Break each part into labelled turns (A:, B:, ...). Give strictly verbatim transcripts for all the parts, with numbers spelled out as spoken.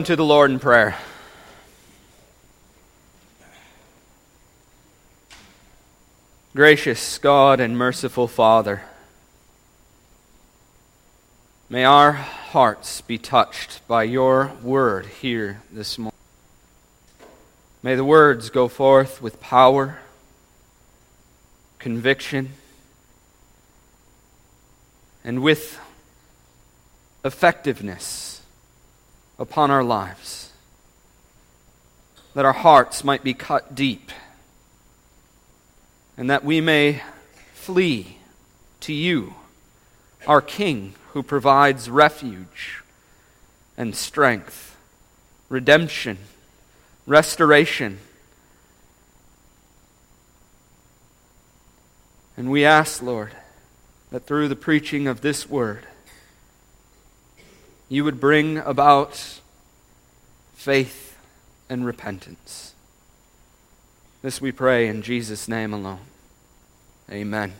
A: To the Lord in prayer. Gracious God and merciful Father, may our hearts be touched by your word here this morning. May the words go forth with power, conviction, and with effectiveness upon our lives, that our hearts might be cut deep, and that we may flee to you, our King, who provides refuge and strength, redemption, restoration. And we ask, Lord, that through the preaching of this word, you would bring about faith and repentance. This we pray in Jesus' name alone. Amen.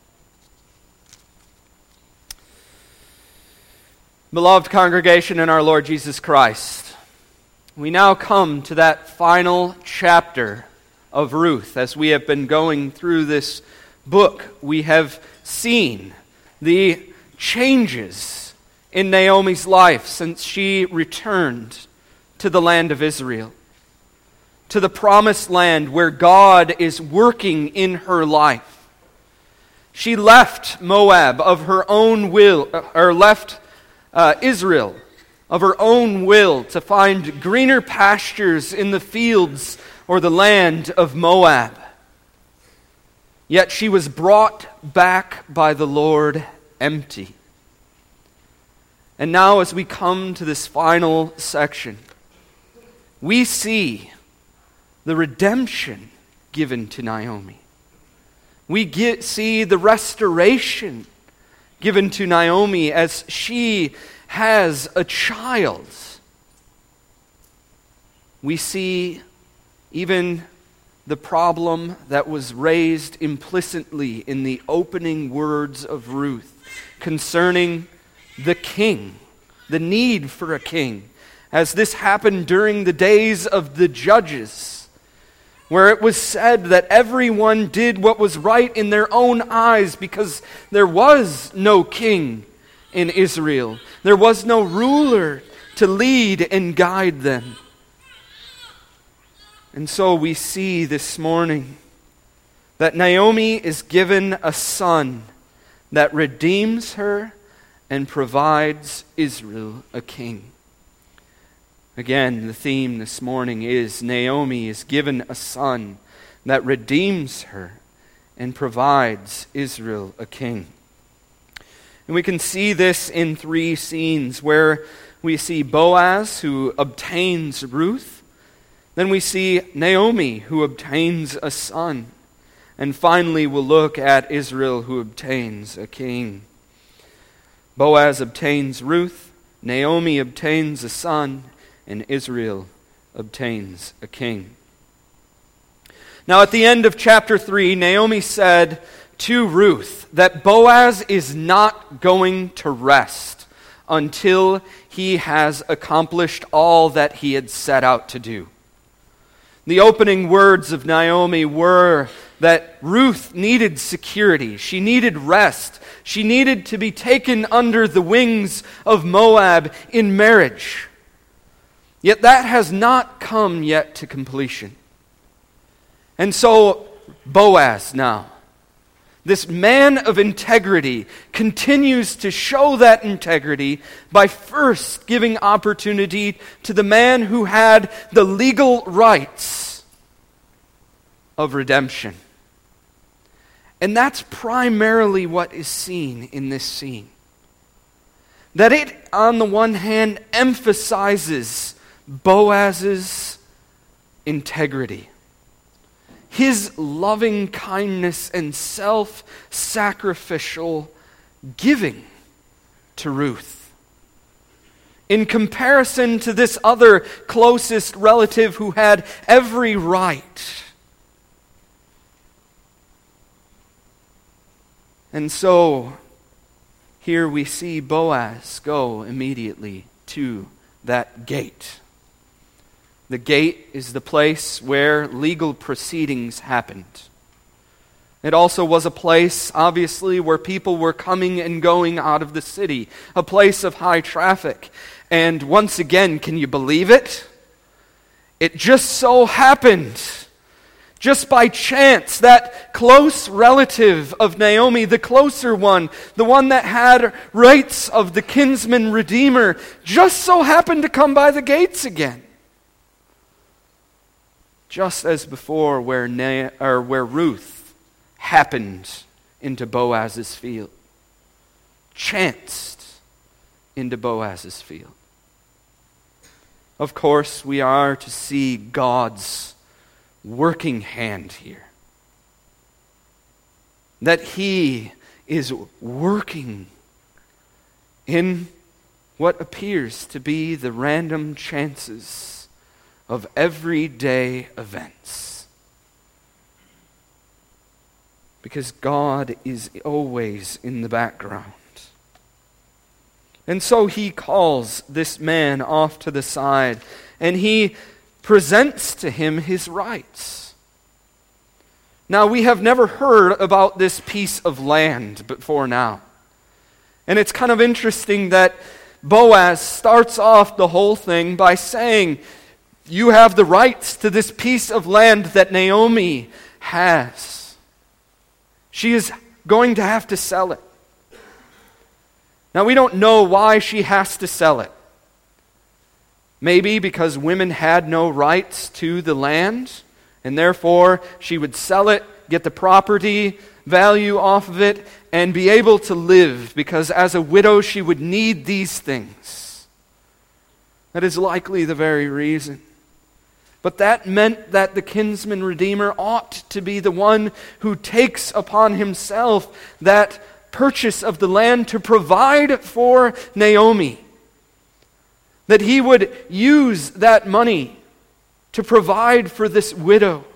A: Beloved congregation in our Lord Jesus Christ, we now come to that final chapter of Ruth. As we have been going through this book, we have seen the changes in Naomi's life since she returned to the land of Israel, to the promised land where God is working in her life. She left Moab of her own will, or left uh, Israel of her own will to find greener pastures in the fields or the land of Moab. Yet she was brought back by the Lord empty. And now as we come to this final section, we see the redemption given to Naomi. We get, see the restoration given to Naomi as she has a child. We see even the problem that was raised implicitly in the opening words of Ruth concerning the king, the need for a king, as this happened during the days of the judges, where it was said that everyone did what was right in their own eyes because there was no king in Israel. There was no ruler to lead and guide them. And so we see this morning that Naomi is given a son that redeems her and provides Israel a king. Again, the theme this morning is Naomi is given a son that redeems her and provides Israel a king. And we can see this in three scenes where we see Boaz who obtains Ruth, then we see Naomi who obtains a son, and finally we'll look at Israel who obtains a king. Boaz obtains Ruth, Naomi obtains a son, and Israel obtains a king. Now at the end of chapter three, Naomi said to Ruth that Boaz is not going to rest until he has accomplished all that he had set out to do. The opening words of Naomi were that Ruth needed security. She needed rest. She needed to be taken under the wings of Moab in marriage. Yet that has not come yet to completion. And so Boaz now, this man of integrity, continues to show that integrity by first giving opportunity to the man who had the legal rights of redemption. And that's primarily what is seen in this scene. That it, on the one hand, emphasizes Boaz's integrity, his loving kindness and self-sacrificial giving to Ruth. In comparison to this other closest relative who had every right. And so, here we see Boaz go immediately to that gate The gate is the place where legal proceedings happened. It also was a place, obviously, where people were coming and going out of the city, a place of high traffic. And once again, can you believe it? It just so happened, just by chance, that close relative of Naomi, the closer one, the one that had rights of the kinsman redeemer, just so happened to come by the gates again. Just as before, where Na- or where Ruth happened into Boaz's field, chanced into Boaz's field. Of course, we are to see God's working hand here. That He is working in what appears to be the random chances of everyday events. Because God is always in the background. And so He calls this man off to the side, and He presents to him his rights. Now, we have never heard about this piece of land before now. And it's kind of interesting that Boaz starts off the whole thing by saying, you have the rights to this piece of land that Naomi has. She is going to have to sell it. Now, we don't know why she has to sell it. Maybe because women had no rights to the land, and therefore she would sell it, get the property value off of it, and be able to live, because as a widow she would need these things. That is likely the very reason. But that meant that the kinsman redeemer ought to be the one who takes upon himself that purchase of the land to provide for Naomi. That he would use that money to provide for this widow.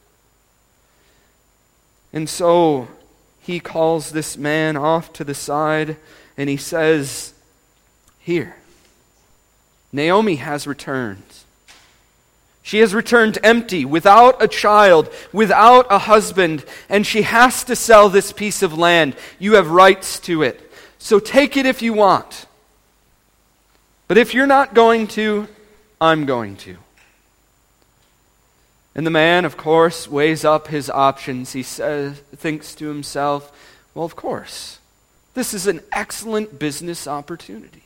A: And so he calls this man off to the side and he says, here, Naomi has returned. She has returned empty, without a child, without a husband, and she has to sell this piece of land. You have rights to it. So take it if you want. But if you're not going to, I'm going to. And the man, of course, weighs up his options. He says, thinks to himself, well, of course, this is an excellent business opportunity.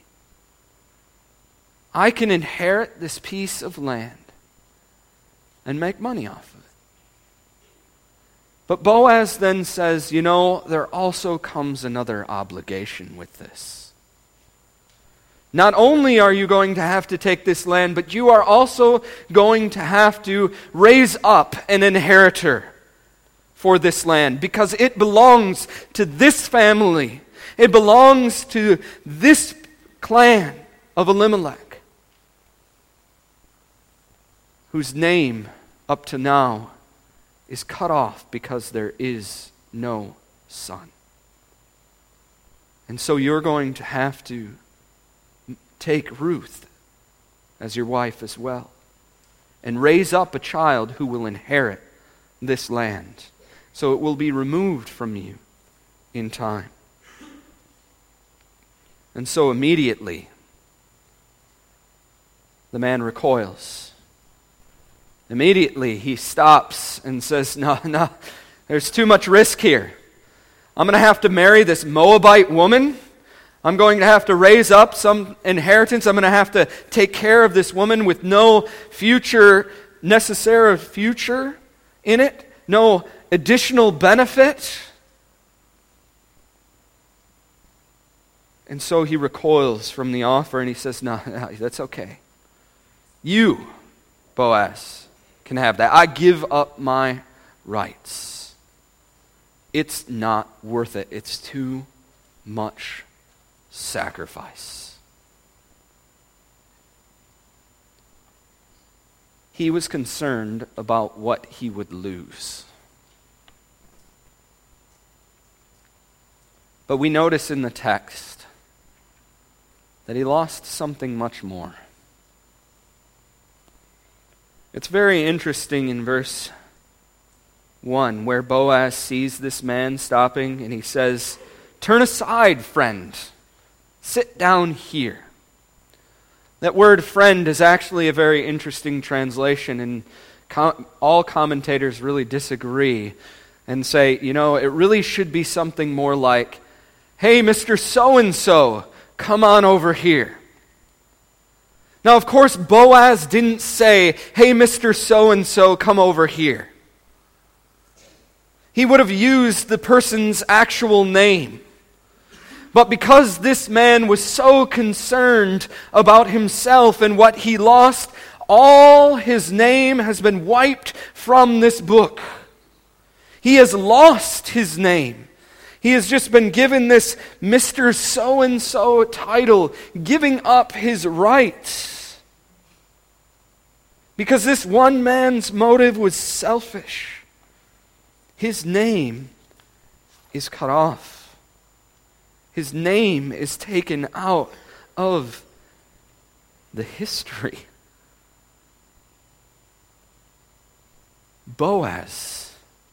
A: I can inherit this piece of land and make money off of it. But Boaz then says, you know, there also comes another obligation with this. Not only are you going to have to take this land, but you are also going to have to raise up an inheritor for this land, because it belongs to this family. It belongs to this clan of Elimelech, whose name up to now is cut off because there is no son. And so you're going to have to take Ruth as your wife as well, and raise up a child who will inherit this land, so it will be removed from you in time. And so immediately the man recoils. Immediately he stops and says, no, no, there's too much risk here. I'm going to have to marry this Moabite woman. I'm going to have to raise up some inheritance. I'm going to have to take care of this woman with no future, necessary future in it, no additional benefit. And so he recoils from the offer and he says, no, no, that's okay. You, Boaz, can have that. I give up my rights. It's not worth it. It's too much sacrifice. He was concerned about what he would lose. But we notice in the text that he lost something much more. It's very interesting in verse one, where Boaz sees this man stopping and he says, "Turn aside, friend. Sit down here." That word friend is actually a very interesting translation, and com- all commentators really disagree and say, you know, it really should be something more like, "Hey, Mister So-and-so, come on over here." Now, of course, Boaz didn't say, "Hey, Mister So-and-so, come over here." He would have used the person's actual name. But because this man was so concerned about himself and what he lost, all his name has been wiped from this book. He has lost his name. He has just been given this Mister So-and-so title, giving up his rights. Because this one man's motive was selfish. His name is cut off. His name is taken out of the history. Boaz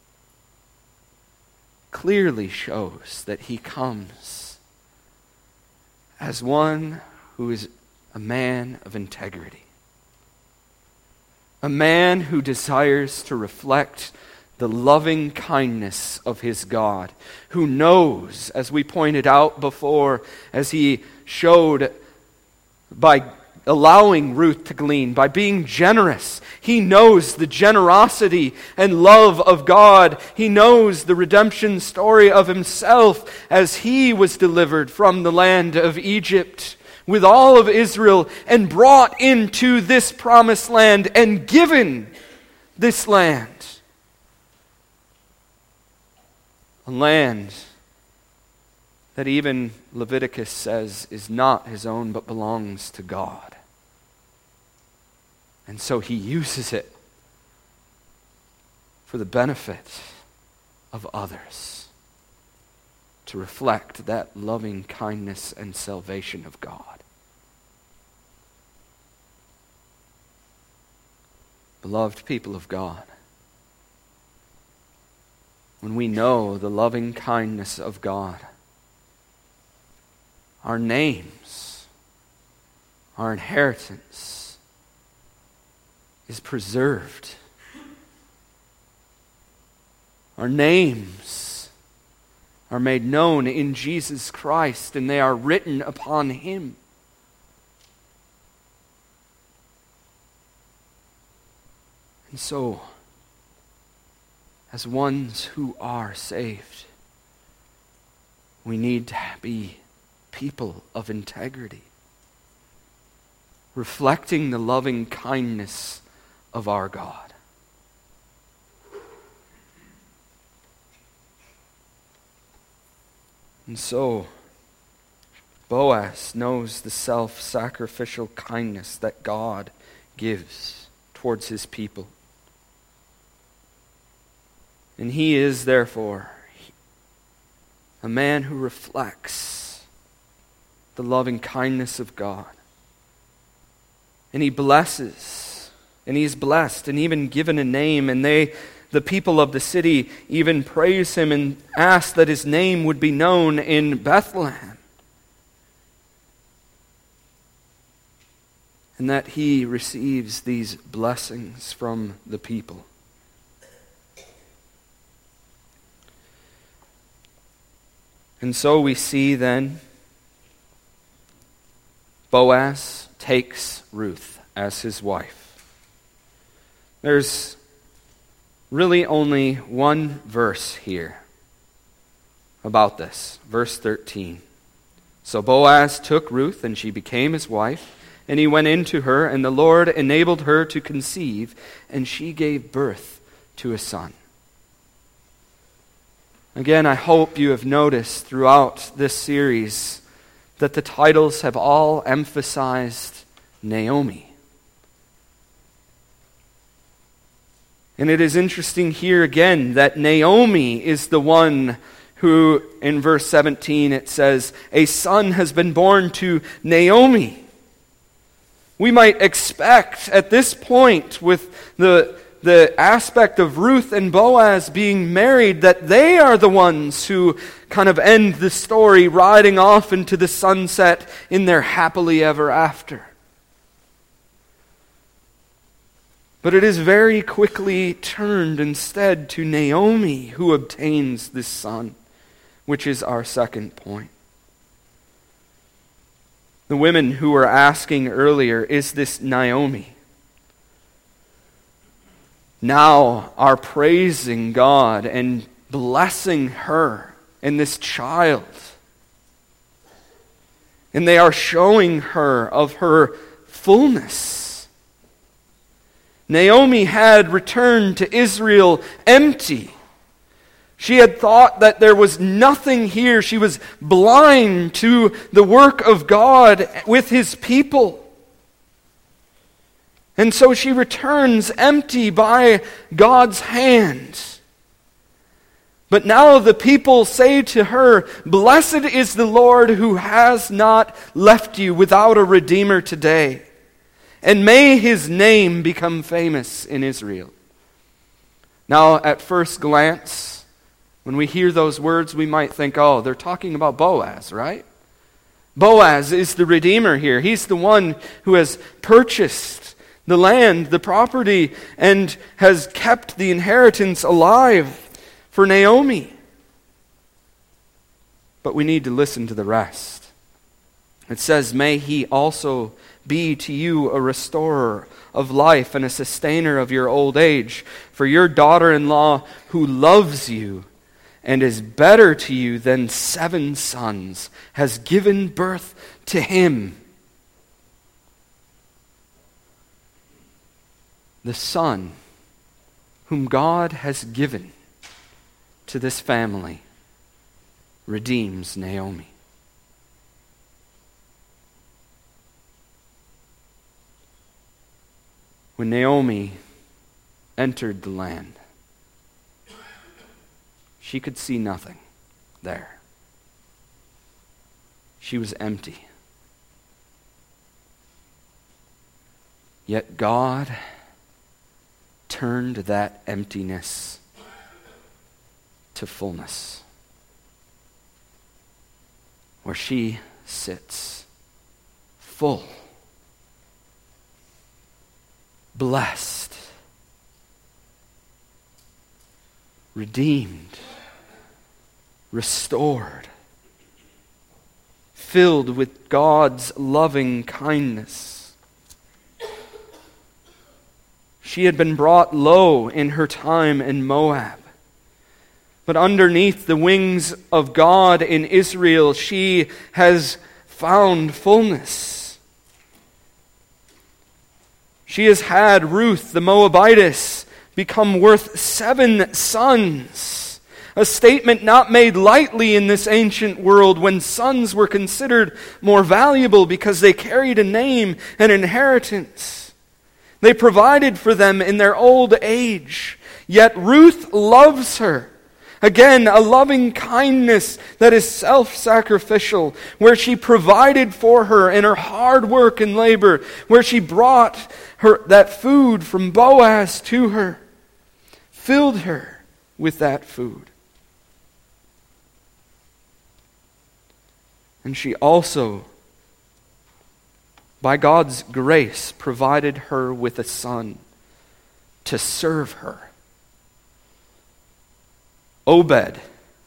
A: clearly shows that he comes as one who is a man of integrity. A man who desires to reflect the loving kindness of his God, who knows, as we pointed out before, as he showed by allowing Ruth to glean, by being generous. He knows the generosity and love of God. He knows the redemption story of himself as he was delivered from the land of Egypt with all of Israel and brought into this promised land and given this land. A land that even Leviticus says is not his own but belongs to God. And so he uses it for the benefit of others, to reflect that loving kindness and salvation of God. Beloved people of God, when we know the loving kindness of God, our names, our inheritance is preserved. Our names are made known in Jesus Christ, and they are written upon Him. And so, as ones who are saved, we need to be people of integrity, reflecting the loving kindness of our God. And so, Boaz knows the self-sacrificial kindness that God gives towards His people. And he is, therefore, a man who reflects the loving kindness of God. And he blesses, and he's blessed, and even given a name, and they, the people of the city, even praise him and ask that his name would be known in Bethlehem. And that he receives these blessings from the people. And so we see then Boaz takes Ruth as his wife. There's really only one verse here about this. Verse thirteen. So Boaz took Ruth, and she became his wife, and he went into her, and the Lord enabled her to conceive, and she gave birth to a son. Again, I hope you have noticed throughout this series that the titles have all emphasized Naomi. And it is interesting here again that Naomi is the one who, in verse seventeen, it says, a son has been born to Naomi. We might expect at this point, with the, the aspect of Ruth and Boaz being married, that they are the ones who kind of end the story riding off into the sunset in their happily ever after. But it is very quickly turned instead to Naomi who obtains this son, which is our second point. The women who were asking earlier, is this Naomi? Now are praising God and blessing her and this child. And they are showing her of her fullness. Naomi had returned to Israel empty. She had thought that there was nothing here. She was blind to the work of God with His people. And so she returns empty by God's hand. But now the people say to her, "Blessed is the Lord who has not left you without a redeemer today. And may His name become famous in Israel." Now, at first glance, when we hear those words, we might think, oh, they're talking about Boaz, right? Boaz is the Redeemer here. He's the one who has purchased the land, the property, and has kept the inheritance alive for Naomi. But we need to listen to the rest. It says, "May He also be to you a restorer of life and a sustainer of your old age. For your daughter-in-law who loves you and is better to you than seven sons has given birth to him." The son whom God has given to this family redeems Naomi. When Naomi entered the land, she could see nothing there. She was empty. Yet God turned that emptiness to fullness, where she sits full, blessed, redeemed, restored, filled with God's loving kindness. She had been brought low in her time in Moab, but underneath the wings of God in Israel, she has found fullness. She has had Ruth the Moabitess become worth seven sons. A statement not made lightly in this ancient world when sons were considered more valuable because they carried a name and inheritance. They provided for them in their old age. Yet Ruth loves her. Again, a loving kindness that is self-sacrificial, where she provided for her in her hard work and labor, where she brought her that food from Boaz to her, filled her with that food. And she also, by God's grace, provided her with a son to serve her. Obed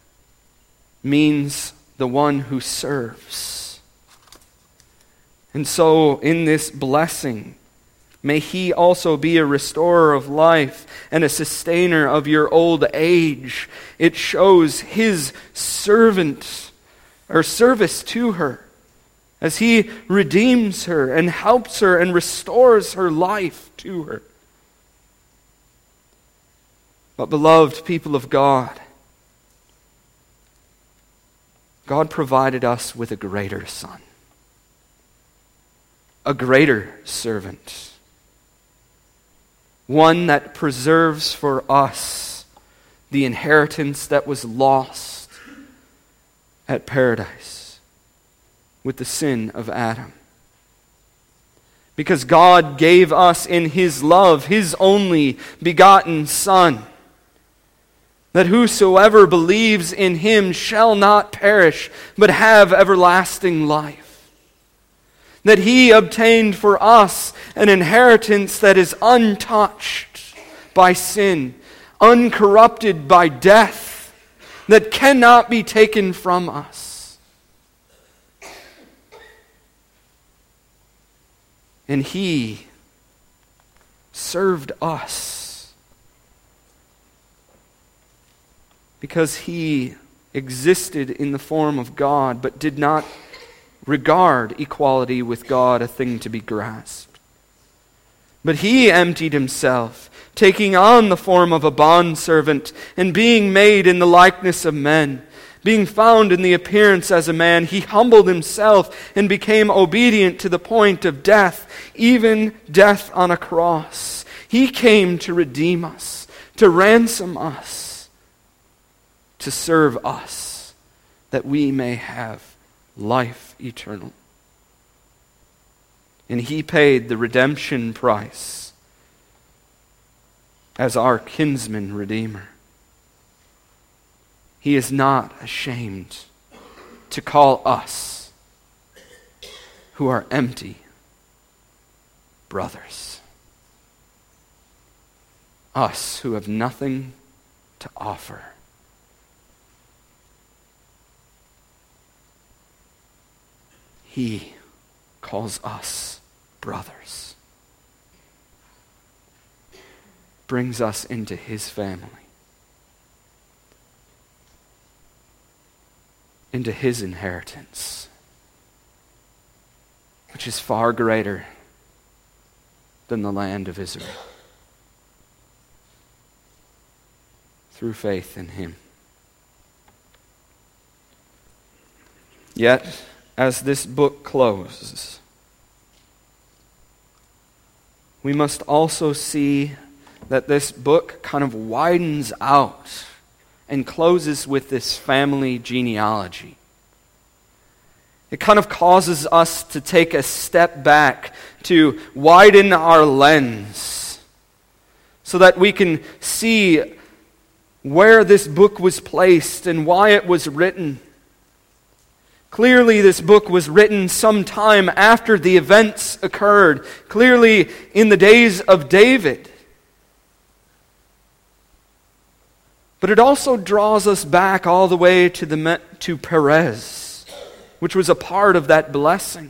A: means the one who serves. And so in this blessing, may he also be a restorer of life and a sustainer of your old age. It shows his servant or service to her as he redeems her and helps her and restores her life to her. But beloved people of God, God provided us with a greater son, a greater servant, one that preserves for us the inheritance that was lost at paradise with the sin of Adam. Because God gave us in His love His only begotten Son, that whosoever believes in Him shall not perish, but have everlasting life. That He obtained for us an inheritance that is untouched by sin, uncorrupted by death, that cannot be taken from us. And He served us because He existed in the form of God, but did not regard equality with God a thing to be grasped. But He emptied Himself, taking on the form of a bondservant, and being made in the likeness of men. Being found in the appearance as a man, He humbled Himself and became obedient to the point of death, even death on a cross. He came to redeem us, to ransom us, to serve us, that we may have life eternal. And He paid the redemption price as our kinsman redeemer. He is not ashamed to call us, who are empty, brothers. Us who have nothing to offer. He calls us brothers. Brings us into His family. Into His inheritance, which is far greater than the land of Israel, through faith in Him. Yet, as this book closes, we must also see that this book kind of widens out and closes with this family genealogy. It kind of causes us to take a step back, to widen our lens, so that we can see where this book was placed and why it was written. Clearly, this book was written sometime after the events occurred, clearly in the days of David. But it also draws us back all the way to the to Perez, which was a part of that blessing.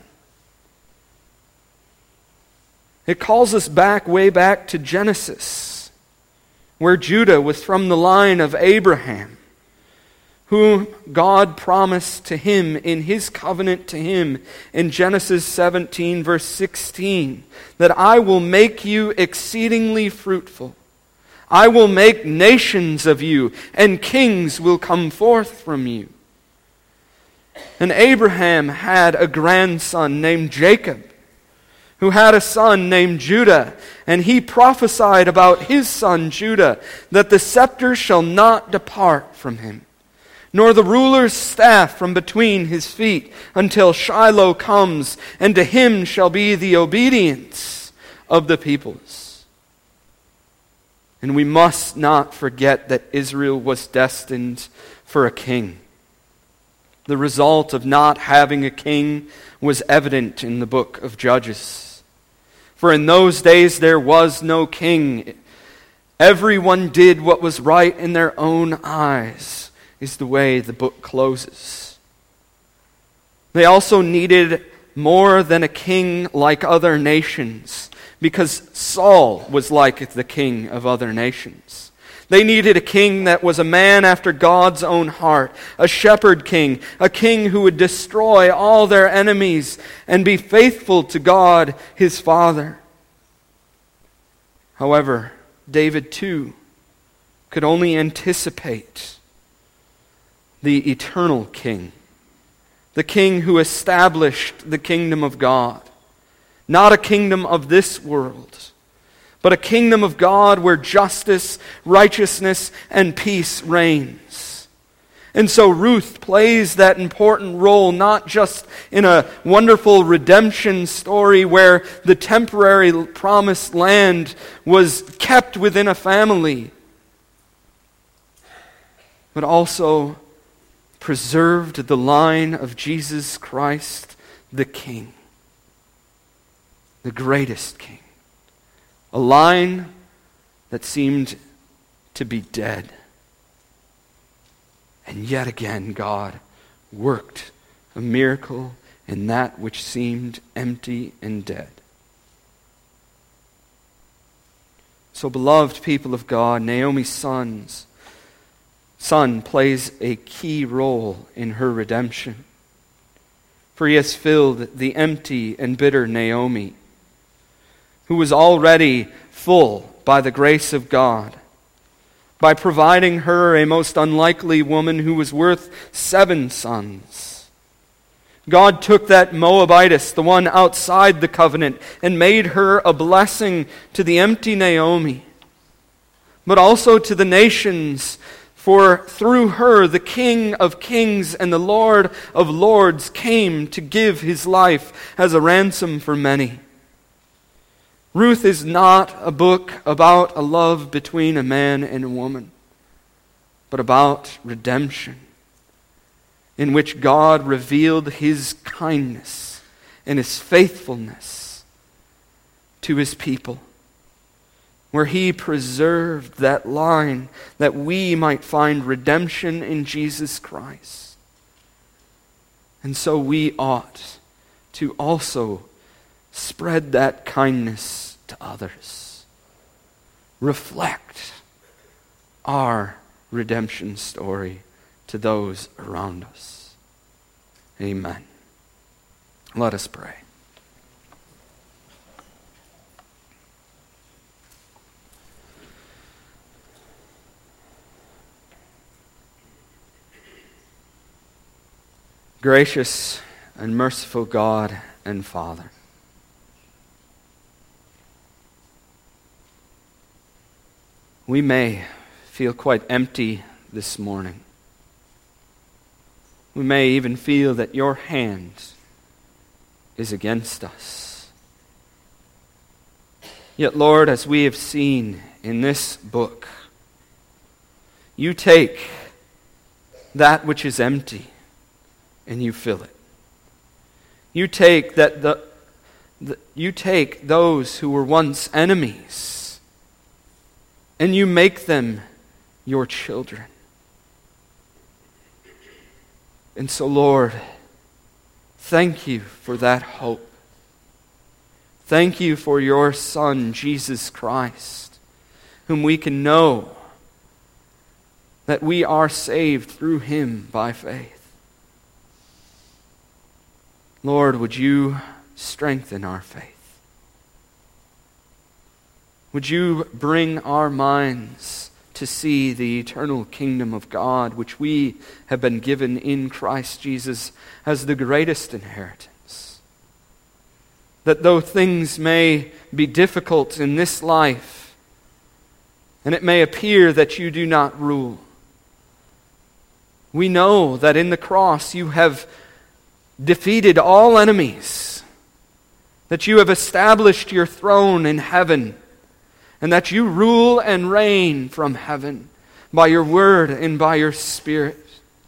A: It calls us back, way back to Genesis, where Judah was from the line of Abraham, whom God promised to him in His covenant to him in Genesis seventeen, verse sixteen, that I will make you exceedingly fruitful. I will make nations of you, and kings will come forth from you. And Abraham had a grandson named Jacob, who had a son named Judah, and he prophesied about his son Judah, that the scepter shall not depart from him, nor the ruler's staff from between his feet, until Shiloh comes, and to him shall be the obedience of the peoples. And we must not forget that Israel was destined for a king. The result of not having a king was evident in the book of Judges. For in those days there was no king. Everyone did what was right in their own eyes, is the way the book closes. They also needed more than a king like other nations, because Saul was like the king of other nations. They needed a king that was a man after God's own heart, a shepherd king, a king who would destroy all their enemies and be faithful to God, his Father. However, David too could only anticipate the eternal king, the king who established the kingdom of God. Not a kingdom of this world, but a kingdom of God where justice, righteousness, and peace reigns. And so Ruth plays that important role, not just in a wonderful redemption story where the temporary promised land was kept within a family, but also preserved the line of Jesus Christ, the King, the greatest King. A line that seemed to be dead. And yet again, God worked a miracle in that which seemed empty and dead. So, beloved people of God, Naomi's sons, son plays a key role in her redemption. For he has filled the empty and bitter Naomi, who was already full by the grace of God, by providing her a most unlikely woman who was worth seven sons. God took that Moabitess, the one outside the covenant, and made her a blessing to the empty Naomi, but also to the nations, for through her the King of kings and the Lord of lords came to give his life as a ransom for many. Ruth is not a book about a love between a man and a woman, but about redemption, in which God revealed his kindness and his faithfulness to his people, where he preserved that line that we might find redemption in Jesus Christ. And so we ought to also spread that kindness to others. Reflect our redemption story to those around us. Amen. Let us pray. Gracious and merciful God and Father, we may feel quite empty this morning. We may even feel that your hand is against us. Yet, Lord, as we have seen in this book, you take that which is empty and you fill it. You take that the, the you take those who were once enemies and you make them your children. And so, Lord, thank you for that hope. Thank you for your Son, Jesus Christ, whom we can know that we are saved through him by faith. Lord, would you strengthen our faith? Would you bring our minds to see the eternal kingdom of God, which we have been given in Christ Jesus as the greatest inheritance? That though things may be difficult in this life, and it may appear that you do not rule, we know that in the cross you have defeated all enemies, that you have established your throne in heaven, and that you rule and reign from heaven by your word and by your Spirit.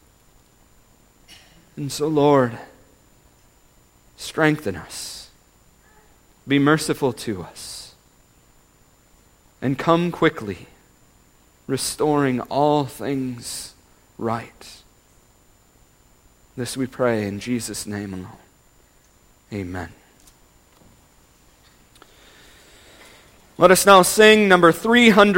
A: And so, Lord, strengthen us. Be merciful to us. And come quickly, restoring all things right. This we pray in Jesus' name alone. Amen. Let us now sing number three hundred.